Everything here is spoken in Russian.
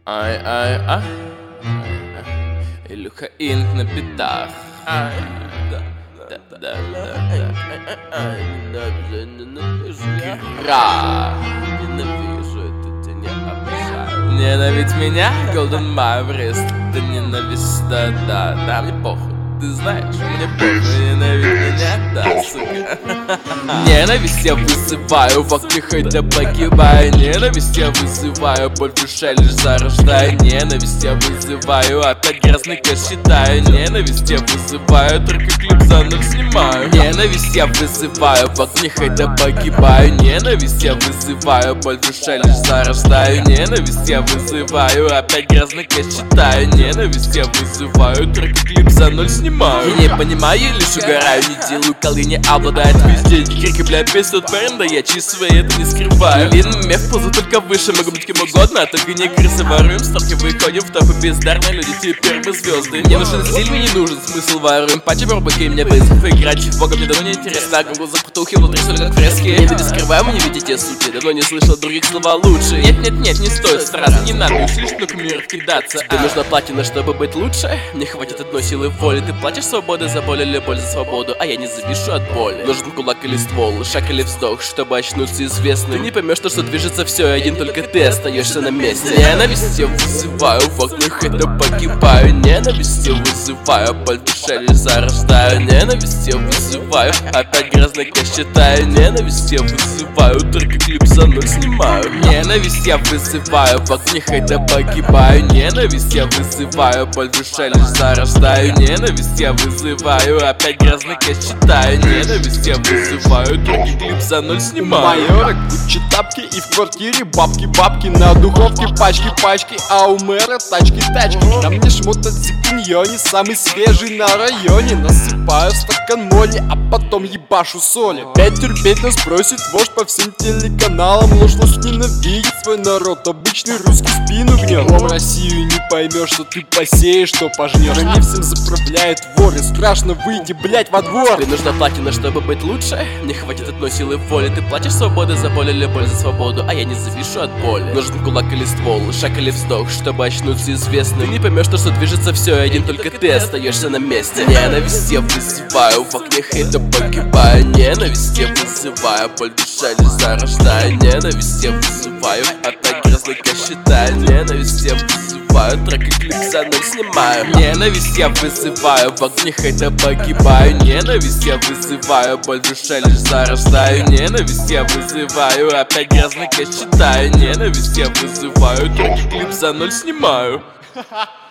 Ай-ай-ай. Илюха Инк на битах. Да. Гра. Ненавижу это, тебя не обожаю. Ненавидь меня, Golden Mavericks. Да ненависть, да, мне похуй. Ты знаешь, мне похуй, ненавидь меня, да, сука. Ненависть я вызываю, в огне хотя погибаю. Ненависть я вызываю, боль в душе лишь зарождаю. Ненависть я вызываю, опять грязный кэш считаю. Ненависть я вызываю, только клип заново снимаю. Ненависть я вызываю, в огне хотя погибаю. Ненависть я вызываю, боль в душе лишь зарождаю. Ненависть я вызываю, опять грязный кэш считаю. Ненависть я вызываю, только клип за ноль снимаю. Я не понимаю, лишь угораю, не делаю колы, не обладает везде. Крики, бля, песня от парень, да я чист свои, это не скрываю. Блин, меф ползу только выше, могу быть кем угодно, а только не крысы воруем. Ставки выходим в топы бездарные люди, теперь мы звезды. Мне нужен стиль, мне не нужен смысл, воруем патчи, барбаки, мне бейсов играть, чуть бога, мне давно не интересно. Гугл запутухи, внутри соль как фрески. Не скрываю, вы не видите сути, давно не слышал других слова лучше. Нет, не стоит стараться, не надо уж слишком к миру кидаться. Тебе нужна платина, чтобы быть лучше, мне хватит одной силы воли. Ты платишь свободы за боль или боль за свободу, а я не завишу от боли. Нужен кулак или ствол, шаг или вздох, чтобы очнуться известным. Ты не поймешь, что движется все, один только ты остаешься на месте. Ненависть я вызываю, в огнях это погибаю. Ненависть я вызываю, боль в душе лишь зарождаю. Ненависть я вызываю, опять грязный кэш считаю. Ненависть я вызываю, только клип за ноль снимаю. Ненависть я вызываю, в огнях это погибаю. Ненависть я вызываю, боль в душе лишь зарождаю. Ненависть я вызываю, опять грязный кэш читаю. Ненависть я вызываю, только клип за ноль снимаю. Майора, Гуччи тапки и в квартире бабки, на духовке пачки, а у мэра тачки. На мне шмот от Зипиньони, самый свежий на районе. Насыпаю в стакан моли, а потом ебашу соли. Опять терпеть нас просит вождь по всем телеканалам. Ложь ненавидит свой народ, обычный русский спину гнет. Лом Россию не поймешь, что ты посеешь, что пожнешь. Они всем заправляют воры, страшно выйти, блять, во двор. Тебе нужна платина, чтобы быть лучше, мне хватит одной силы воли. Ты платишь свободы за боль или боль за свободу, а я не завишу от боли. Нужен кулак или ствол, шаг или вздох, чтобы очнуться известным. Ты не поймешь, что движется все, один только ты остаешься на месте. Ненависть я вызываю, в огнях это погибаю. Ненависть я вызываю, боль в душе лишь зарождаю. Ненависть я вызываю, опять грязный кэш считаю. Ненависть я вызываю, трек и клип за ноль снимаю. Ненависть я вызываю, в огнях это погибаю. Ненависть я вызываю, боль в душе лишь зарождаю. Ненависть я вызываю, опять грязный кэш читаю. Ненависть я вызываю, трек и клип за ноль снимаю.